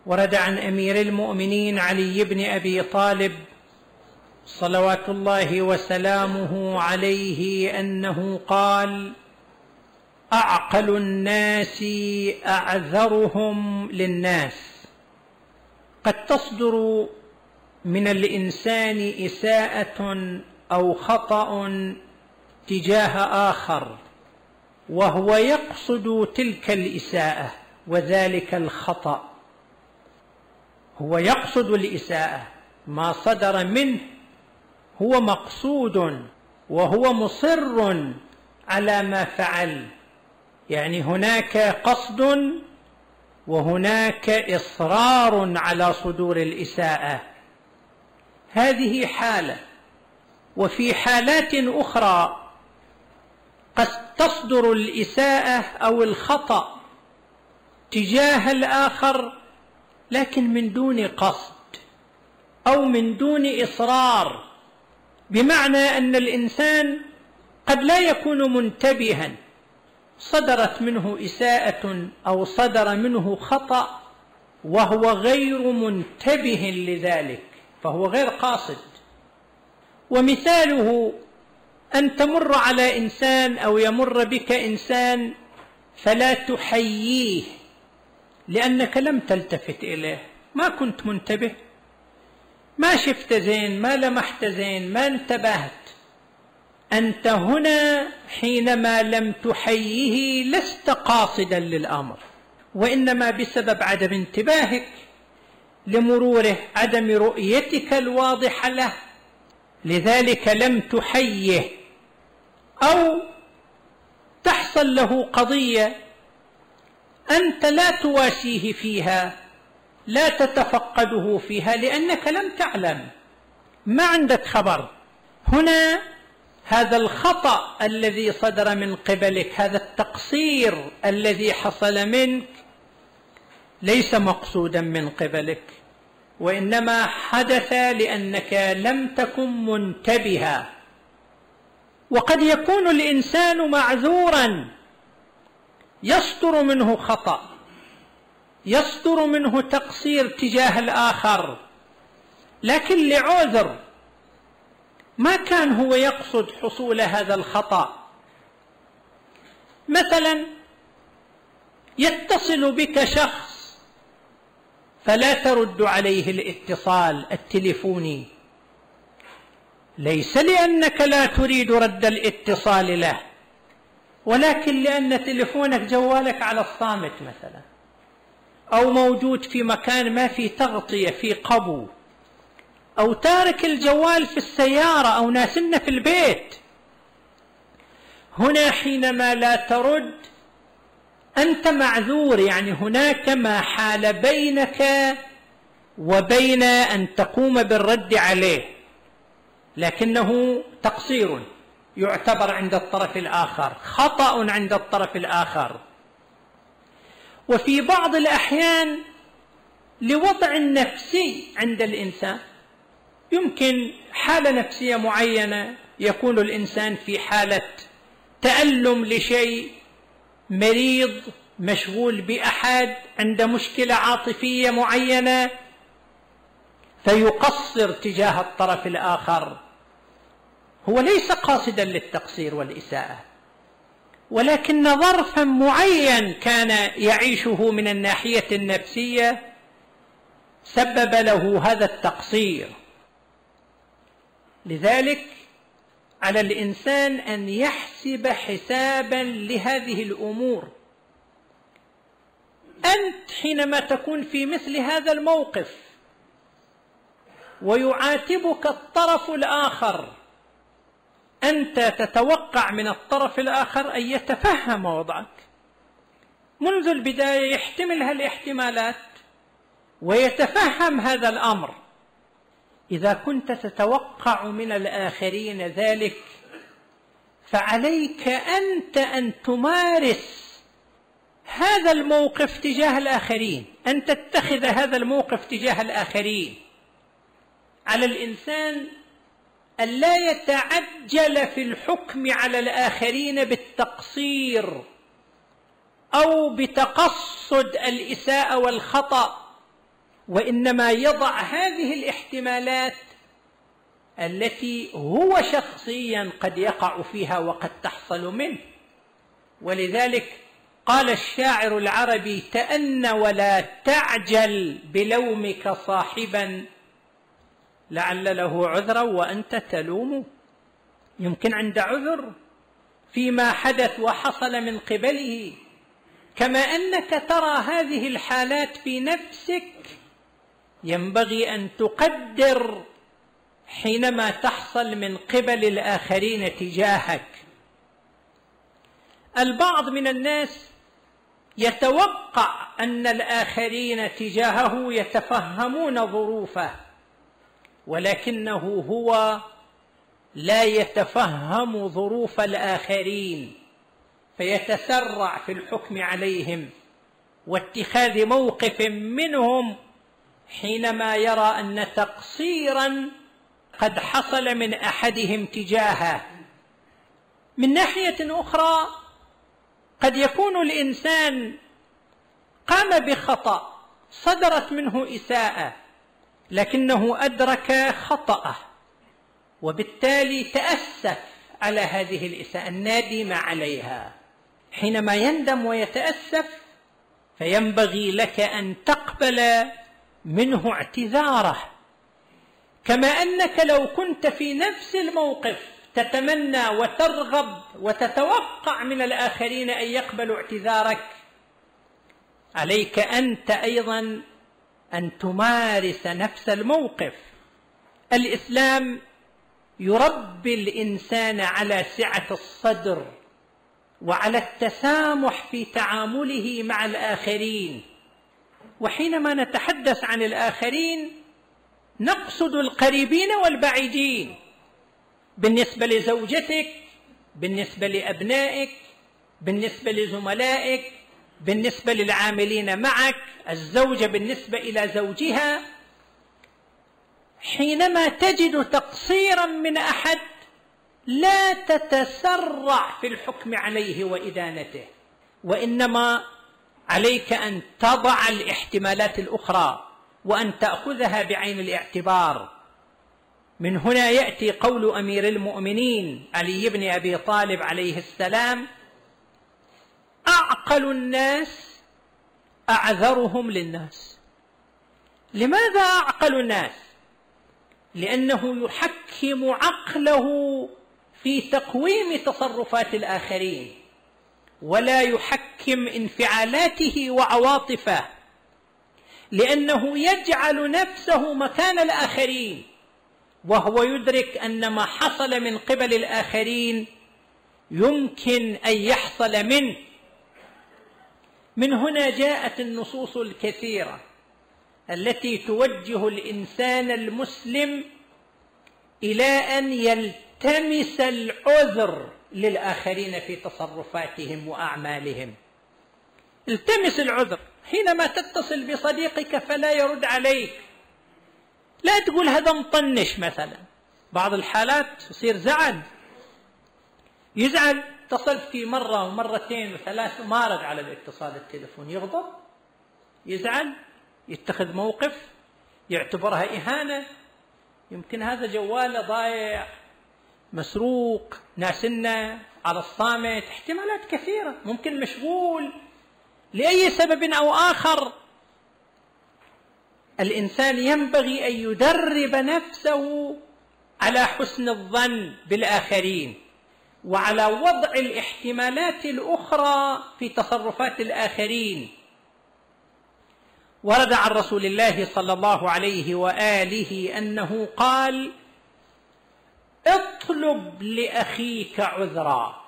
ورد عن أمير المؤمنين علي بن أبي طالب صلوات الله وسلامه عليه أنه قال: أعقل الناس أعذرهم للناس. قد تصدر من الإنسان إساءة أو خطأ تجاه آخر وهو يقصد تلك الإساءة وذلك الخطأ، هو يقصد الإساءة، ما صدر منه هو مقصود وهو مصر على ما فعل، يعني هناك قصد وهناك إصرار على صدور الإساءة. هذه حالة. وفي حالات أخرى قد تصدر الإساءة أو الخطأ تجاه الآخر لكن من دون قصد أو من دون إصرار، بمعنى أن الإنسان قد لا يكون منتبها، صدرت منه إساءة أو صدر منه خطأ وهو غير منتبه لذلك، فهو غير قاصد. ومثاله أن تمر على إنسان أو يمر بك إنسان فلا تحييه لأنك لم تلتفت إليه، ما كنت منتبه، ما شفت زين، ما لمحت زين، ما انتبهت. أنت هنا حينما لم تحييه لست قاصدا للأمر، وإنما بسبب عدم انتباهك لمروره، عدم رؤيتك الواضحة له، لذلك لم تحيه. أو تحصل له قضية أنت لا تواسيه فيها، لا تتفقده فيها لأنك لم تعلم، ما عندك خبر. هنا هذا الخطأ الذي صدر من قبلك، هذا التقصير الذي حصل منك ليس مقصودا من قبلك، وإنما حدث لأنك لم تكن منتبها. وقد يكون الإنسان معذورا، يصدر منه خطأ، يصدر منه تقصير تجاه الآخر، لكن لعذر، ما كان هو يقصد حصول هذا الخطأ. مثلا يتصل بك شخص فلا ترد عليه الاتصال التليفوني، ليس لأنك لا تريد رد الاتصال له، ولكن لأن تليفونك جوالك على الصامت مثلا، أو موجود في مكان ما في تغطية في قبو، أو تارك الجوال في السيارة أو ناسنا في البيت. هنا حينما لا ترد أنت معذور، يعني هناك ما حال بينك وبين أن تقوم بالرد عليه، لكنه تقصير يعتبر عند الطرف الآخر، خطأ عند الطرف الآخر. وفي بعض الأحيان لوضع نفسي عند الإنسان، يمكن حالة نفسية معينة، يكون الإنسان في حالة تألم لشيء، مريض، مشغول بأحد، عند مشكلة عاطفية معينة، فيقصر تجاه الطرف الآخر. هو ليس قاصدا للتقصير والإساءة، ولكن ظرفا معين كان يعيشه من الناحية النفسية سبب له هذا التقصير. لذلك على الإنسان أن يحسب حسابا لهذه الأمور. أنت حينما تكون في مثل هذا الموقف ويعاتبك الطرف الآخر، أنت تتوقع من الطرف الآخر أن يتفهم وضعك منذ البداية، يحتمل هالاحتمالات ويتفهم هذا الأمر. إذا كنت تتوقع من الآخرين ذلك، فعليك أنت أن تمارس هذا الموقف تجاه الآخرين، أن تتخذ هذا الموقف تجاه الآخرين. على الإنسان أن لا يتعجل في الحكم على الآخرين بالتقصير أو بتقصد الإساءة والخطأ، وإنما يضع هذه الاحتمالات التي هو شخصيا قد يقع فيها وقد تحصل منه. ولذلك قال الشاعر العربي: تأن ولا تعجل بلومك صاحبا لعل له عذرا وأنت تلوم. يمكن عنده عذر فيما حدث وحصل من قبله، كما أنك ترى هذه الحالات في نفسك ينبغي أن تقدر حينما تحصل من قبل الآخرين تجاهك. البعض من الناس يتوقع أن الآخرين تجاهه يتفهمون ظروفه، ولكنه هو لا يتفهم ظروف الآخرين، فيتسرع في الحكم عليهم واتخاذ موقف منهم حينما يرى أن تقصيرا قد حصل من أحدهم تجاهه. من ناحية أخرى قد يكون الإنسان قام بخطأ، صدرت منه إساءة، لكنه أدرك خطأه وبالتالي تأسف على هذه الإساءة، النادم عليها. حينما يندم ويتأسف فينبغي لك أن تقبل منه اعتذاره، كما أنك لو كنت في نفس الموقف تتمنى وترغب وتتوقع من الآخرين أن يقبلوا اعتذارك، عليك أنت أيضا أن تمارس نفس الموقف. الإسلام يربي الإنسان على سعة الصدر وعلى التسامح في تعامله مع الآخرين. وحينما نتحدث عن الآخرين نقصد القريبين والبعيدين، بالنسبة لزوجتك، بالنسبة لأبنائك، بالنسبة لزملائك، بالنسبة للعاملين معك، الزوجة بالنسبة إلى زوجها. حينما تجد تقصيرا من أحد لا تتسرع في الحكم عليه وإدانته، وإنما عليك أن تضع الاحتمالات الأخرى وأن تأخذها بعين الاعتبار. من هنا يأتي قول أمير المؤمنين علي بن أبي طالب عليه السلام: أعقل الناس أعذرهم للناس. لماذا أعقل الناس؟ لأنه يحكم عقله في تقويم تصرفات الآخرين، ولا يحكم انفعالاته وعواطفه، لأنه يجعل نفسه مكان الآخرين، وهو يدرك أن ما حصل من قبل الآخرين يمكن أن يحصل منه. من هنا جاءت النصوص الكثيرة التي توجه الإنسان المسلم إلى أن يلتمس العذر للآخرين في تصرفاتهم وأعمالهم. التمس العذر. حينما تتصل بصديقك فلا يرد عليك، لا تقول هذا مطنش مثلا. بعض الحالات يصير يزعل، اتصلت فيه مرة ومرتين وثلاث وما رد على الاتصال التلفون، يغضب، يزعل، يتخذ موقف، يعتبرها إهانة. يمكن هذا جواله ضايع، مسروق، ناسنا على الصامت، احتمالات كثيرة، ممكن مشغول لأي سبب أو آخر. الإنسان ينبغي أن يدرب نفسه على حسن الظن بالآخرين وعلى وضع الاحتمالات الأخرى في تصرفات الآخرين. ورد عن رسول الله صلى الله عليه وآله أنه قال: اطلب لأخيك عذرا.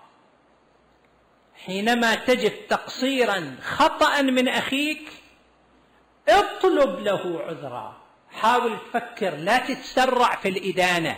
حينما تجد تقصيرا خطأ من أخيك اطلب له عذرا. حاول تفكر، لا تتسرع في الإدانة.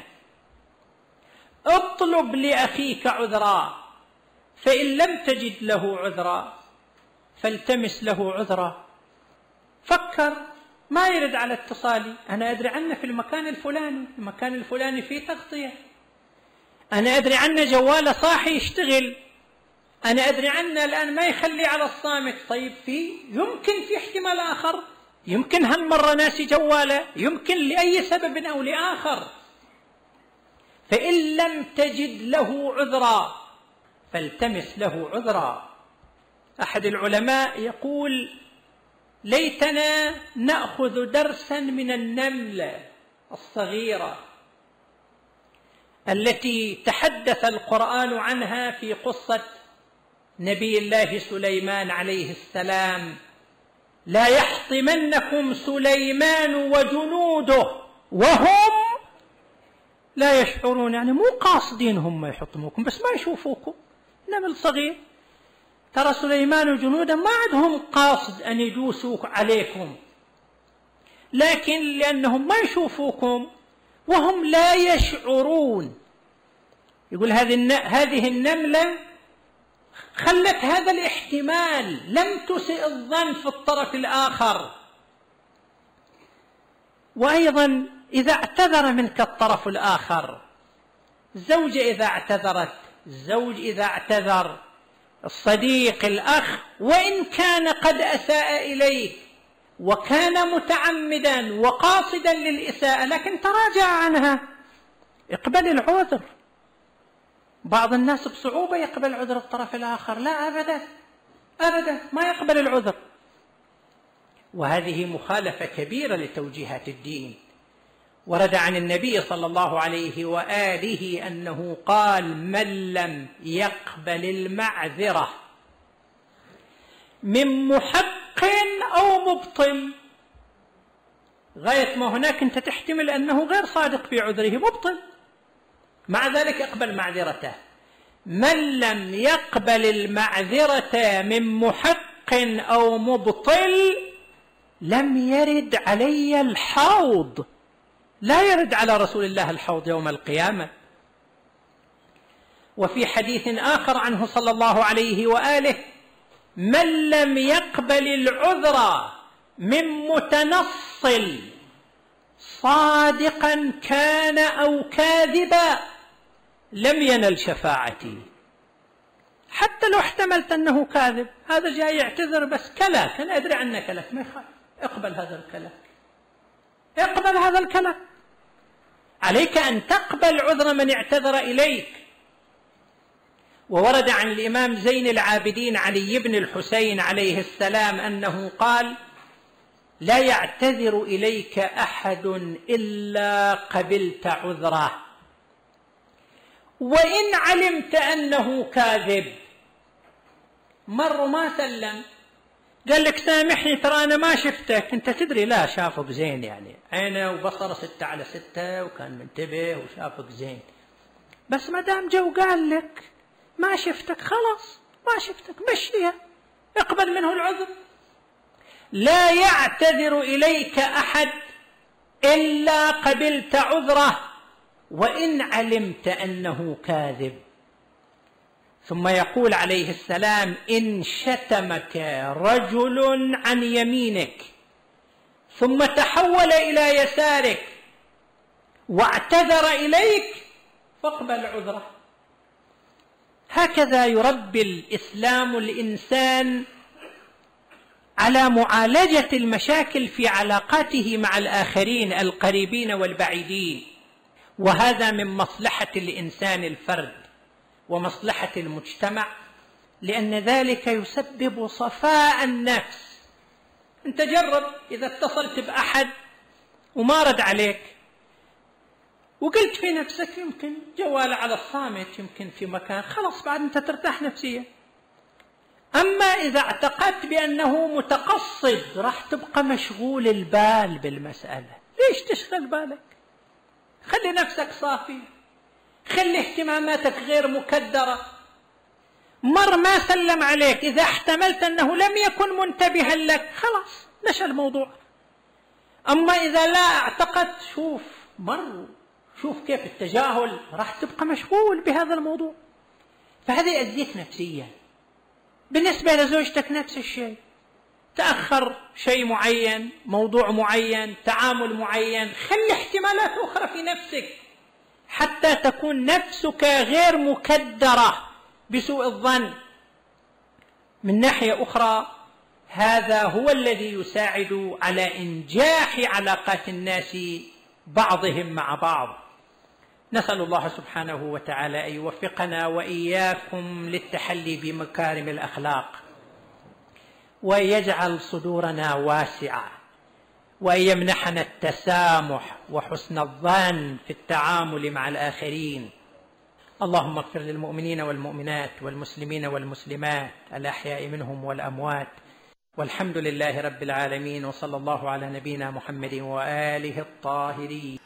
اطلب لأخيك عذرا، فإن لم تجد له عذرا فالتمس له عذرا. فكر، ما يرد على اتصالي، أنا أدري عنه في المكان الفلاني فيه تغطية، أنا أدري عنه جواله صاحي يشتغل، أنا أدري عنه الآن ما يخلي على الصامت. طيب يمكن في احتمال آخر يمكن هالمرة ناسي جواله، يمكن لأي سبب أو لآخر. فإن لم تجد له عذرا فالتمس له عذرا. أحد العلماء يقول: ليتنا نأخذ درسا من النملة الصغيرة التي تحدث القرآن عنها في قصة نبي الله سليمان عليه السلام: لا يحطمنكم سليمان وجنوده وهم لا يشعرون. يعني مو قاصدين هم يحطموكم، بس ما يشوفوكم. نمل صغير، ترى سليمان وجنوده ما عندهم قاصد أن يدوسوا عليكم، لكن لأنهم ما يشوفوكم وهم لا يشعرون. يقول هذه النملة خلت هذا الاحتمال، لم تسئ الظن في الطرف الآخر. وأيضا إذا اعتذر منك الطرف الآخر، الزوجة إذا اعتذرت، الزوج إذا اعتذر، الصديق، الأخ، وإن كان قد أساء إليك وكان متعمدا وقاصدا للإساءة لكن تراجع عنها، اقبل العذر. بعض الناس بصعوبة يقبل عذر الطرف الآخر، لا أبدا أبدا ما يقبل العذر، وهذه مخالفة كبيرة لتوجيهات الدين. ورد عن النبي صلى الله عليه وآله أنه قال: من لم يقبل المعذرة من محق أو مبطل، غاية ما هناك أنت تحتمل أنه غير صادق في عذره، مبطل، مع ذلك اقبل معذرته. من لم يقبل المعذرة من محق أو مبطل لم يرد علي الحوض، لا يرد على رسول الله الحوض يوم القيامة. وفي حديث آخر عنه صلى الله عليه وآله: من لم يقبل العذر من متنصل صادقا كان أو كاذبا لم ينل شفاعتي. حتى لو احتملت أنه كاذب، هذا جاي يعتذر بس كلاك، أنا أدري عنك كلاك، ما يخالف، اقبل هذا الكلاك، اقبل هذا الكلاك. عليك أن تقبل عذر من اعتذر إليك. وورد عن الإمام زين العابدين علي بن الحسين عليه السلام أنه قال: لا يعتذر إليك أحد إلا قبلت عذره، وإن علمت أنه كاذب. مر ما سلم، قال لك: سامحني ترى أنا ما شفتك. أنت تدري لا شافك زين، يعني عينه وبصره 6/6 وكان منتبه وشافك زين، بس ما دام جو قال لك ما شفتك خلاص ما شفتك، مشيها، اقبل منه العذر. لا يعتذر إليك أحد إلا قبلت عذره وإن علمت أنه كاذب. ثم يقول عليه السلام: إن شتمك رجل عن يمينك ثم تحول إلى يسارك واعتذر إليك فاقبل عذره. هكذا يربي الإسلام الإنسان على معالجة المشاكل في علاقاته مع الآخرين القريبين والبعيدين، وهذا من مصلحة الإنسان الفرد ومصلحة المجتمع، لأن ذلك يسبب صفاء النفس. أنت جرب إذا اتصلت بأحد وما رد عليك وقلت في نفسك يمكن جواله على الصامت، يمكن في مكان، خلاص بعد أنت ترتاح نفسيا. أما إذا اعتقدت بأنه متقصد راح تبقى مشغول البال بالمسألة. ليش تشغل بالك؟ خلي نفسك صافي، خلي اهتماماتك غير مكدرة. مر ما سلم عليك، إذا احتملت أنه لم يكن منتبها لك خلاص نشأ الموضوع. أما إذا لا اعتقدت، شوف كيف التجاهل، راح تبقى مشغول بهذا الموضوع، فهذا يأذيك نفسيا. بالنسبة لزوجتك نفس الشيء، تأخر شيء معين، موضوع معين، تعامل معين، خلي احتمالات أخرى في نفسك حتى تكون نفسك غير مكدرة بسوء الظن. من ناحية أخرى هذا هو الذي يساعد على إنجاح علاقات الناس بعضهم مع بعض. نسأل الله سبحانه وتعالى أن يوفقنا وإياكم للتحلي بمكارم الأخلاق، ويجعل صدورنا واسعة، وأن يمنحنا التسامح وحسن الظن في التعامل مع الآخرين. اللهم اغفر للمؤمنين والمؤمنات والمسلمين والمسلمات الأحياء منهم والأموات، والحمد لله رب العالمين، وصلى الله على نبينا محمد وآله الطاهرين.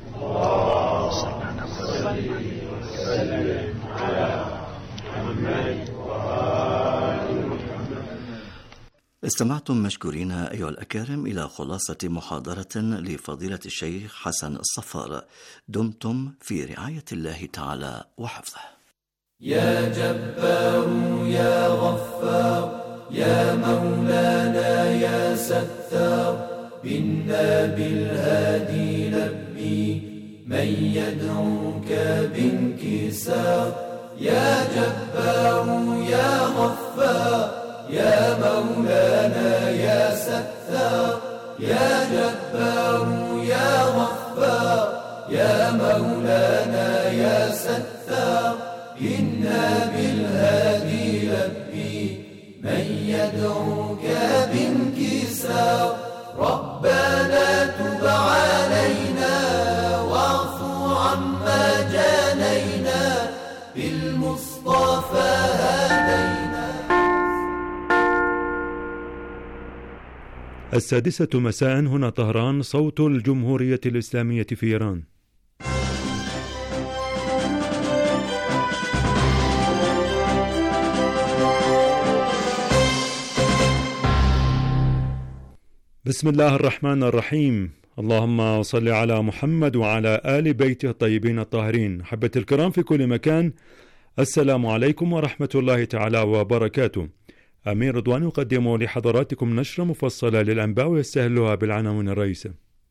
استمعتم مشكورين أيها الأكارم إلى خلاصة محاضرة لفضيلة الشيخ حسن الصفار. دمتم في رعاية الله تعالى وحفظه. يا جبار يا غفار يا مولانا يا ستار، بنا بالهادي لبي من يدعوك بانكسار. يا جبار يا غفار يا مولانا يا ستار. يا جبار يا غفار يا مولانا يا ستار، إنا بالهادي لبي من يدعوك بانكسار. ربنا تب علينا واعف عما جانينا، بالمصطفى هدينا. 6:00 مساء هنا طهران، صوت الجمهورية الإسلامية في إيران. بسم الله الرحمن الرحيم. اللهم صل على محمد وعلى آل بيته الطيبين الطاهرين. أحبتي الكرام في كل مكان، السلام عليكم ورحمة الله تعالى وبركاته. أمير رضوان يقدم لحضراتكم نشرة مفصلة للأنباء ويستهلها بالعناوين الرئيسة.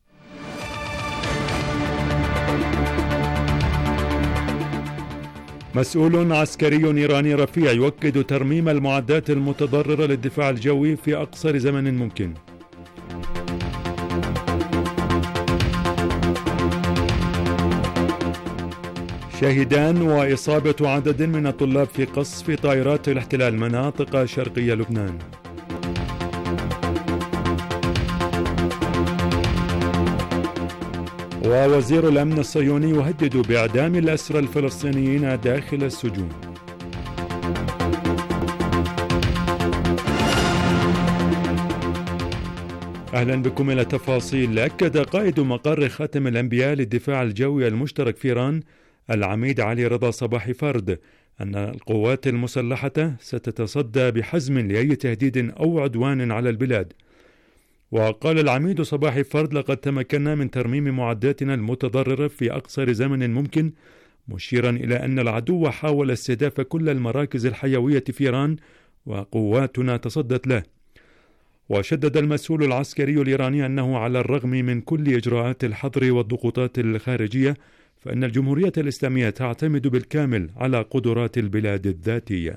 مسؤول عسكري إيراني رفيع يؤكد ترميم المعدات المتضررة للدفاع الجوي في أقصر زمن ممكن. شاهدان وإصابة عدد من الطلاب في قصف طائرات الاحتلال مناطق شرقي لبنان. ووزير الأمن الصهيوني يهدد بإعدام الأسرى الفلسطينيين داخل السجون. أهلا بكم إلى تفاصيل. أكد قائد مقر خاتم الأنبياء للدفاع الجوي المشترك في إيران العميد علي رضا صباحي فرد أن القوات المسلحة ستتصدى بحزم لأي تهديد أو عدوان على البلاد. وقال العميد صباحي فرد: لقد تمكنا من ترميم معداتنا المتضررة في أقصر زمن ممكن، مشيرا إلى أن العدو حاول استهداف كل المراكز الحيوية في إيران وقواتنا تصدت له. وشدد المسؤول العسكري الإيراني أنه على الرغم من كل إجراءات الحظر والضغوطات الخارجية، فإن الجمهورية الإسلامية تعتمد بالكامل على قدرات البلاد الذاتية.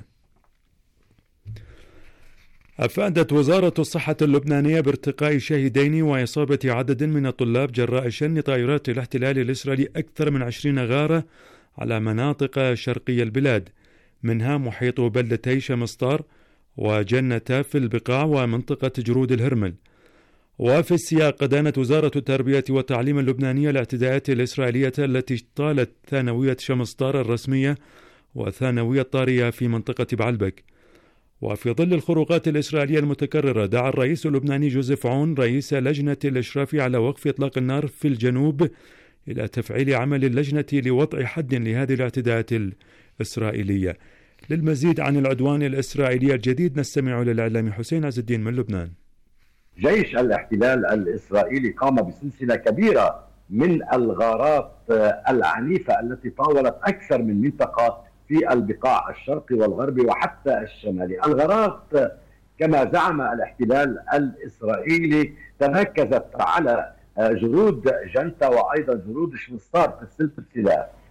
أفادت وزارة الصحة اللبنانية بارتقاء شاهدين وإصابة عدد من الطلاب جراء شن طائرات الاحتلال الإسرائيلي أكثر من 20 غارة على مناطق شرقي البلاد، منها محيط بلدتي شمسطار وجنة في البقاع ومنطقة جرود الهرمل. وفي السياق دانت وزارة التربية والتعليم اللبنانية الاعتداءات الإسرائيلية التي طالت ثانوية شمسطار الرسمية وثانوية طارية في منطقة بعلبك. وفي ظل الخروقات الإسرائيلية المتكررة، دعا الرئيس اللبناني جوزيف عون رئيس لجنة الإشراف على وقف إطلاق النار في الجنوب إلى تفعيل عمل اللجنة لوضع حد لهذه الاعتداءات الإسرائيلية. للمزيد عن العدوان الإسرائيلي الجديد نستمع للإعلامي حسين عز الدين من لبنان. جيش الاحتلال الإسرائيلي قام بسلسلة كبيرة من الغارات العنيفة التي طاولت أكثر من منطقة في البقاع الشرقي والغربي وحتى الشمالي. الغارات كما زعم الاحتلال الإسرائيلي تركزت على جرود جنتا وأيضا جرود شمسطار في السلسلة